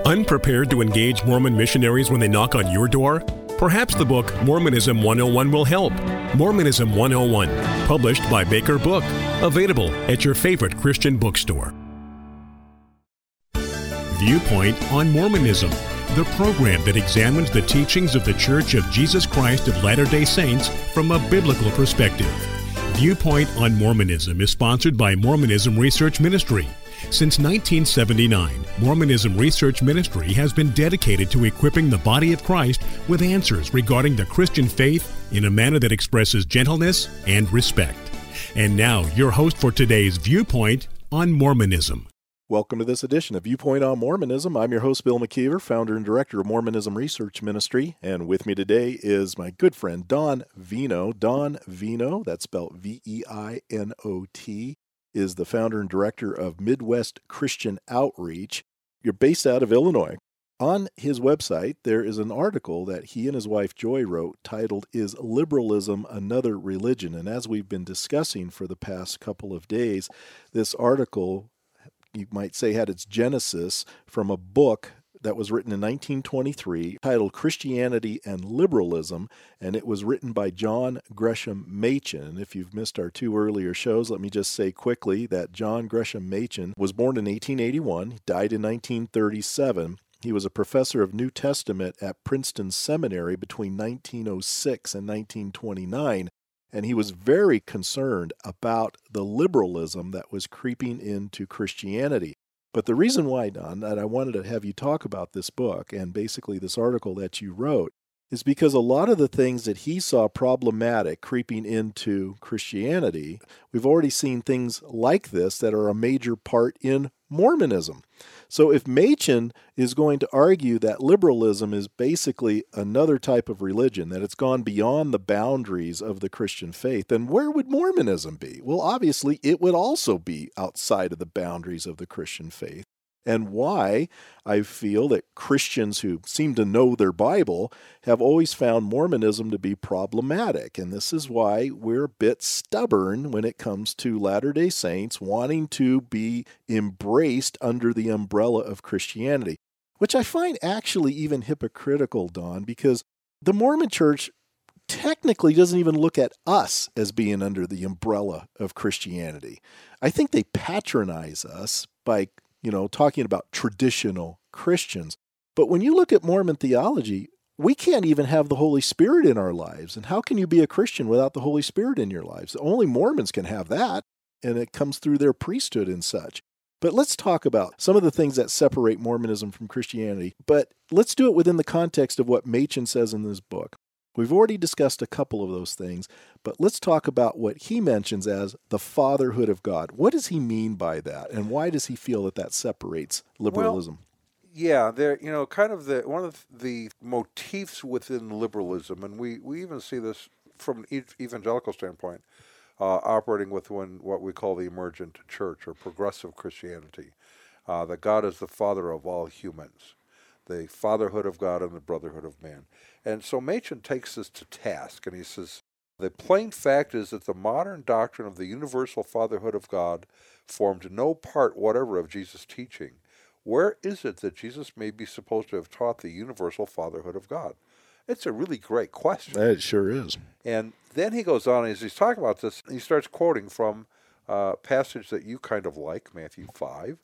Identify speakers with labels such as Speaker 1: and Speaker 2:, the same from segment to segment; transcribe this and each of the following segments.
Speaker 1: Unprepared to engage Mormon missionaries when they knock on your door? Perhaps the book Mormonism 101 will help. Mormonism 101, published by Baker Book, available at your favorite Christian bookstore. Viewpoint on Mormonism, the program that examines the teachings of the Church of Jesus Christ of Latter-day Saints from a biblical perspective. Viewpoint on Mormonism is sponsored by Mormonism Research Ministry. Since 1979, Mormonism Research Ministry has been dedicated to equipping the body of Christ with answers regarding the Christian faith in a manner that expresses gentleness and respect. And now, your host for today's Viewpoint on Mormonism.
Speaker 2: Welcome to this edition of Viewpoint on Mormonism. I'm your host, Bill McKeever, founder and director of Mormonism Research Ministry. And with me today is my good friend, Don Veinot. Don Veinot, that's spelled V-E-I-N-O-T, is the founder and director of Midwest Christian Outreach. You're based out of Illinois. On his website, there is an article that he and his wife Joy wrote titled, "Is Liberalism Another Religion?" And as we've been discussing for the past couple of days, this article, you might say, had its genesis from a book that was written in 1923 titled Christianity and Liberalism, and it was written by John Gresham Machen. And if you've missed our two earlier shows, let me just say quickly that John Gresham Machen was born in 1881, he died in 1937. He was a professor of New Testament at Princeton Seminary between 1906 and 1929, and he was very concerned about the liberalism that was creeping into Christianity. But the reason why, Don, that I wanted to have you talk about this book and basically this article that you wrote is because a lot of the things that he saw problematic creeping into Christianity, we've already seen things like this that are a major part in Mormonism. So if Machen is going to argue that liberalism is basically another type of religion, that it's gone beyond the boundaries of the Christian faith, then where would Mormonism be? Well, obviously, it would also be outside of the boundaries of the Christian faith. And why I feel that Christians who seem to know their Bible have always found Mormonism to be problematic. And this is why we're a bit stubborn when it comes to Latter-day Saints wanting to be embraced under the umbrella of Christianity, which I find actually even hypocritical, Don, because the Mormon Church technically doesn't even look at us as being under the umbrella of Christianity. I think they patronize us by talking about traditional Christians. But when you look at Mormon theology, we can't even have the Holy Spirit in our lives. And how can you be a Christian without the Holy Spirit in your lives? Only Mormons can have that, and it comes through their priesthood and such. But let's talk about some of the things that separate Mormonism from Christianity. But let's do it within the context of what Machen says in this book. We've already discussed a couple of those things, but let's talk about what he mentions as the fatherhood of God. What does he mean by that, and why does he feel that that separates liberalism?
Speaker 3: Well, yeah, there, kind of one of the motifs within liberalism, and we even see this from an evangelical standpoint, operating with what we call the emergent church or progressive Christianity, that God is the father of all humans, the fatherhood of God and the brotherhood of man. And so Machen takes this to task, and he says, the plain fact is that the modern doctrine of the universal fatherhood of God formed no part whatever of Jesus' teaching. Where is it that Jesus may be supposed to have taught the universal fatherhood of God? It's a really great question.
Speaker 2: It sure is.
Speaker 3: And then he goes on, as he's talking about this, he starts quoting from a passage that you kind of like, Matthew 5.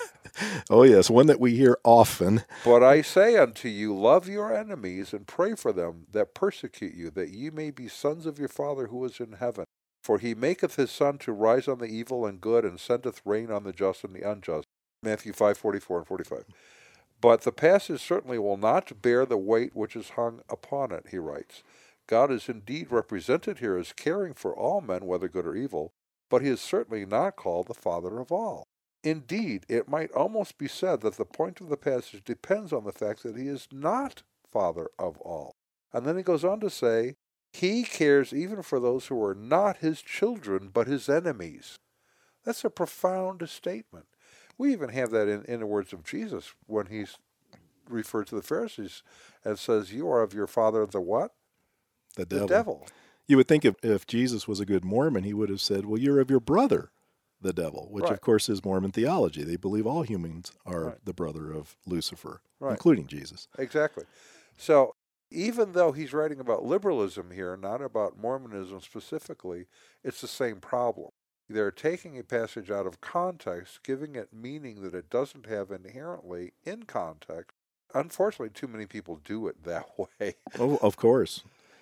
Speaker 2: Oh, yes, one that we hear often.
Speaker 3: But I say unto you, love your enemies and pray for them that persecute you, that ye may be sons of your Father who is in heaven. For he maketh his sun to rise on the evil and good, and sendeth rain on the just and the unjust. Matthew 5:44 and 45. But the passage certainly will not bear the weight which is hung upon it, he writes. God is indeed represented here as caring for all men, whether good or evil, but he is certainly not called the Father of all. Indeed, it might almost be said that the point of the passage depends on the fact that he is not Father of all. And then he goes on to say, he cares even for those who are not his children, but his enemies. That's a profound statement. We even have that in the words of Jesus when he referred to the Pharisees and says, you are of your father the what?
Speaker 2: The devil.
Speaker 3: The devil.
Speaker 2: You would think if Jesus was a good Mormon, he would have said, well, you're of your brother, the devil, which
Speaker 3: Right.
Speaker 2: of course is Mormon theology. They believe all humans are
Speaker 3: Right.
Speaker 2: the brother of Lucifer,
Speaker 3: Right.
Speaker 2: including Jesus.
Speaker 3: Exactly. So even though he's writing about liberalism here, not about Mormonism specifically, it's the same problem. They're taking a passage out of context, giving it meaning that it doesn't have inherently in context. Unfortunately, too many people do it that way.
Speaker 2: Oh, of course.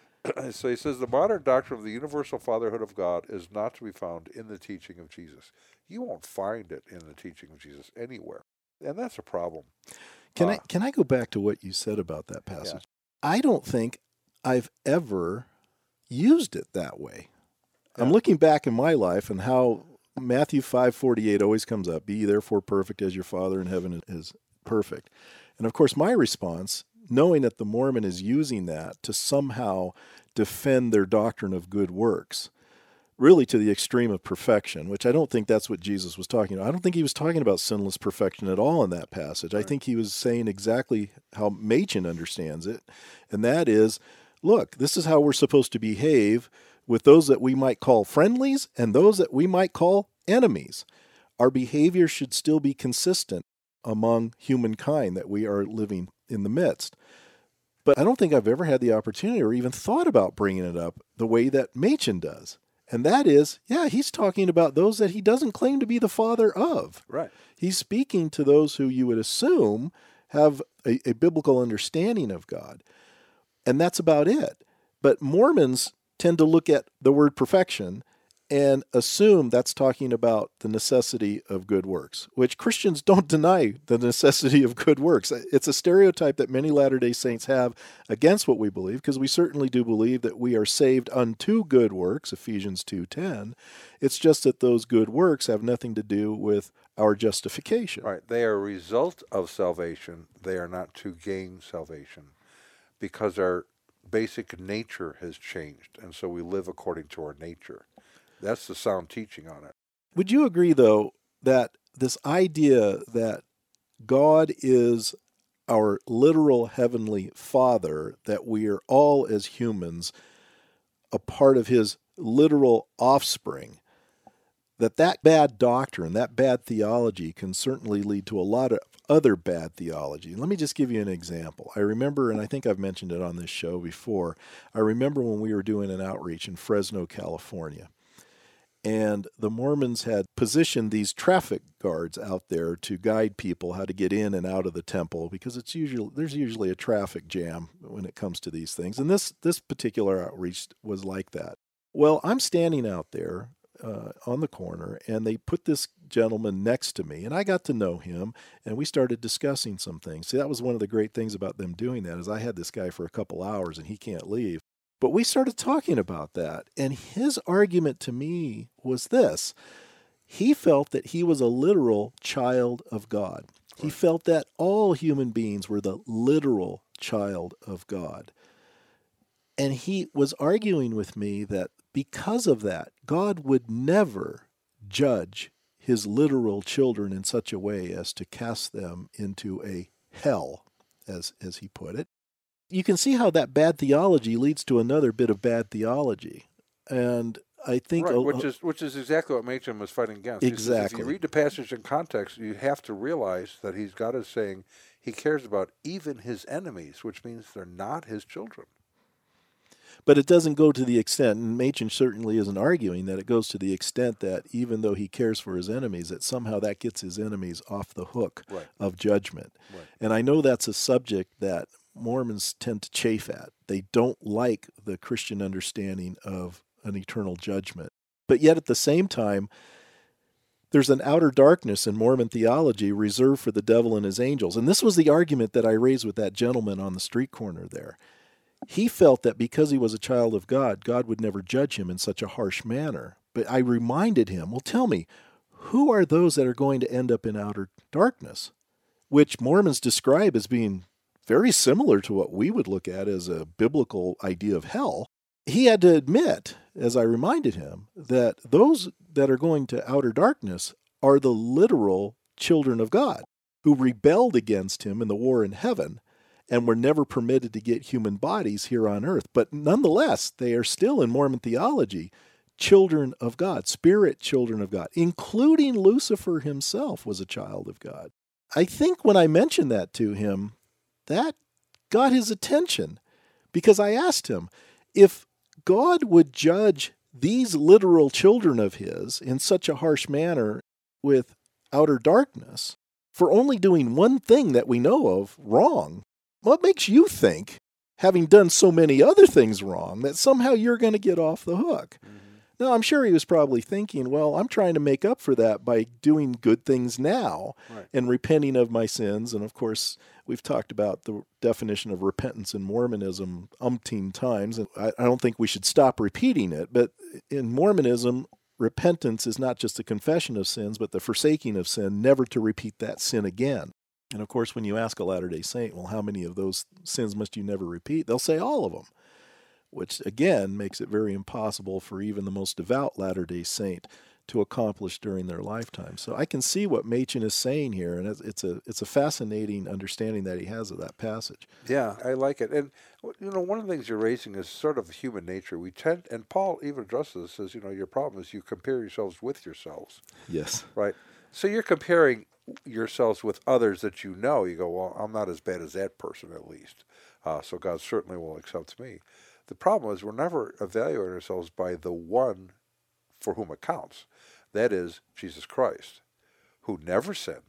Speaker 3: So he says, the modern doctrine of the universal fatherhood of God is not to be found in the teaching of Jesus. You won't find it in the teaching of Jesus anywhere. And that's a problem.
Speaker 2: Can I go back to what you said about that passage? Yeah. I don't think I've ever used it that way. Yeah. I'm looking back in my life and how Matthew 5:48 always comes up. Be ye therefore perfect as your Father in heaven is perfect. And of course, my response, knowing that the Mormon is using that to somehow defend their doctrine of good works, really to the extreme of perfection, which I don't think that's what Jesus was talking about. I don't think he was talking about sinless perfection at all in that passage. Right. I think he was saying exactly how Machen understands it, and that is, look, this is how we're supposed to behave with those that we might call friendlies and those that we might call enemies. Our behavior should still be consistent among humankind that we are living in the midst. But I don't think I've ever had the opportunity or even thought about bringing it up the way that Machen does. And that is, yeah, he's talking about those that he doesn't claim to be the father of.
Speaker 3: Right.
Speaker 2: He's speaking to those who you would assume have a biblical understanding of God. And that's about it. But Mormons tend to look at the word perfection and assume that's talking about the necessity of good works, which Christians don't deny the necessity of good works. It's a stereotype that many Latter-day Saints have against what we believe, because we certainly do believe that we are saved unto good works, Ephesians 2:10. It's just that those good works have nothing to do with our justification.
Speaker 3: Right. They are a result of salvation. They are not to gain salvation, because our basic nature has changed, and so we live according to our nature. That's the sound teaching on it.
Speaker 2: Would you agree, though, that this idea that God is our literal heavenly Father, that we are all as humans a part of his literal offspring, that bad doctrine, that bad theology can certainly lead to a lot of other bad theology? Let me just give you an example. I remember, and I think I've mentioned it on this show before, I remember when we were doing an outreach in Fresno, California. And the Mormons had positioned these traffic guards out there to guide people how to get in and out of the temple, because there's usually a traffic jam when it comes to these things. And this particular outreach was like that. Well, I'm standing out there on the corner, and they put this gentleman next to me, and I got to know him, and we started discussing some things. See, that was one of the great things about them doing that, is I had this guy for a couple hours, and he can't leave. But we started talking about that, and his argument to me was this. He felt that he was a literal child of God. He felt that all human beings were the literal child of God. And he was arguing with me that because of that, God would never judge his literal children in such a way as to cast them into a hell, as he put it. You can see how that bad theology leads to another bit of bad theology. And I think...
Speaker 3: Right, which is exactly what Machen was fighting against.
Speaker 2: Exactly.
Speaker 3: If you read the passage in context, you have to realize that God is saying he cares about even his enemies, which means they're not his children.
Speaker 2: But it doesn't go to the extent, and Machen certainly isn't arguing that it goes to the extent that even though he cares for his enemies, that somehow that gets his enemies off the hook of judgment. Right. And I know that's a subject that Mormons tend to chafe at. They don't like the Christian understanding of an eternal judgment. But yet at the same time, there's an outer darkness in Mormon theology reserved for the devil and his angels. And this was the argument that I raised with that gentleman on the street corner there. He felt that because he was a child of God, God would never judge him in such a harsh manner. But I reminded him, well, tell me, who are those that are going to end up in outer darkness, which Mormons describe as being very similar to what we would look at as a biblical idea of hell? He had to admit, as I reminded him, that those that are going to outer darkness are the literal children of God who rebelled against him in the war in heaven and were never permitted to get human bodies here on earth. But nonetheless, they are still in Mormon theology children of God, spirit children of God, including Lucifer himself was a child of God. I think when I mentioned that to him, that got his attention, because I asked him, if God would judge these literal children of his in such a harsh manner with outer darkness for only doing one thing that we know of wrong, what makes you think, having done so many other things wrong, that somehow you're going to get off the hook? Mm-hmm. Now, I'm sure he was probably thinking, well, I'm trying to make up for that by doing good things now and repenting of my sins. And, of course, we've talked about the definition of repentance in Mormonism umpteen times, and I don't think we should stop repeating it. But in Mormonism, repentance is not just a confession of sins, but the forsaking of sin, never to repeat that sin again. And, of course, when you ask a Latter-day Saint, well, how many of those sins must you never repeat? They'll say all of them, which, again, makes it very impossible for even the most devout Latter-day Saint to accomplish during their lifetime. So I can see what Machen is saying here, and it's a fascinating understanding that he has of that passage.
Speaker 3: Yeah, I like it. And, one of the things you're raising is sort of human nature. We tend, and Paul even addresses this, says, your problem is you compare yourselves with yourselves.
Speaker 2: Yes.
Speaker 3: Right? So you're comparing yourselves with others that you know. You go, well, I'm not as bad as that person, at least. So God certainly will accept me. The problem is we're never evaluating ourselves by the one for whom it counts. That is Jesus Christ, who never sinned.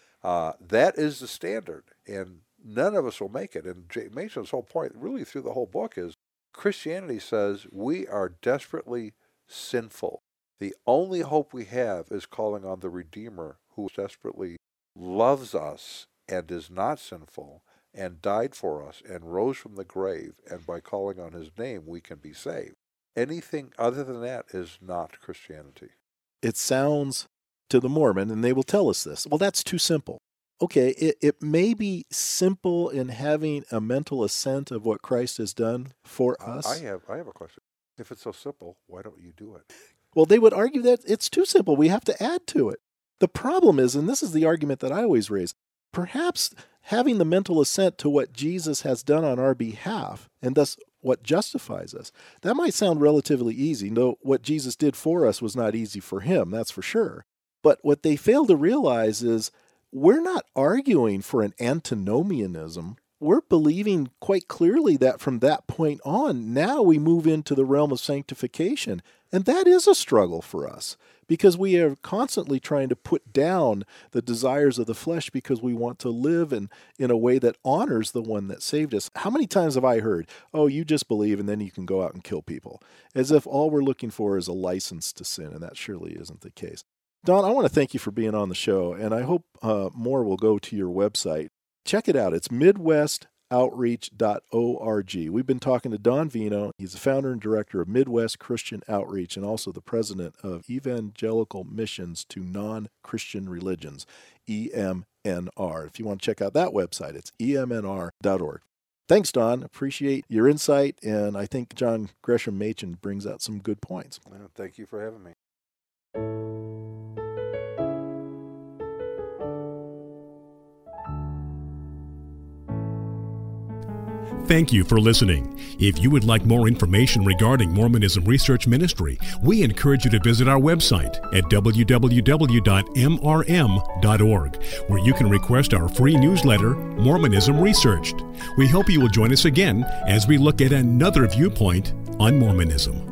Speaker 3: That is the standard, and none of us will make it. And Machen's whole point, really through the whole book, is Christianity says we are desperately sinful. The only hope we have is calling on the Redeemer, who desperately loves us and is not sinful, and died for us and rose from the grave, and by calling on his name we can be saved. Anything other than that is not Christianity.
Speaker 2: It sounds to the Mormon, and they will tell us this, well, that's too simple. Okay, it may be simple in having a mental assent of what Christ has done for us.
Speaker 3: I have a question. If it's so simple, why don't you do it?
Speaker 2: Well, they would argue that it's too simple. We have to add to it. The problem is, and this is the argument that I always raise, perhaps having the mental assent to what Jesus has done on our behalf, and thus what justifies us, that might sound relatively easy, though what Jesus did for us was not easy for him, that's for sure. But what they fail to realize is we're not arguing for an antinomianism. We're believing quite clearly that from that point on, now we move into the realm of sanctification. And that is a struggle for us, because we are constantly trying to put down the desires of the flesh because we want to live in a way that honors the one that saved us. How many times have I heard, oh, you just believe and then you can go out and kill people, as if all we're looking for is a license to sin, and that surely isn't the case. Don, I want to thank you for being on the show, and I hope more will go to your website. Check it out. It's MidwestOutreach.org. We've been talking to Don Vino. He's the founder and director of Midwest Christian Outreach and also the president of Evangelical Missions to Non-Christian Religions, EMNR. If you want to check out that website, it's emnr.org. Thanks, Don. Appreciate your insight, and I think John Gresham Machen brings out some good points.
Speaker 3: Well, thank you for having me.
Speaker 1: Thank you for listening. If you would like more information regarding Mormonism Research Ministry, we encourage you to visit our website at www.mrm.org, where you can request our free newsletter, Mormonism Researched. We hope you will join us again as we look at another viewpoint on Mormonism.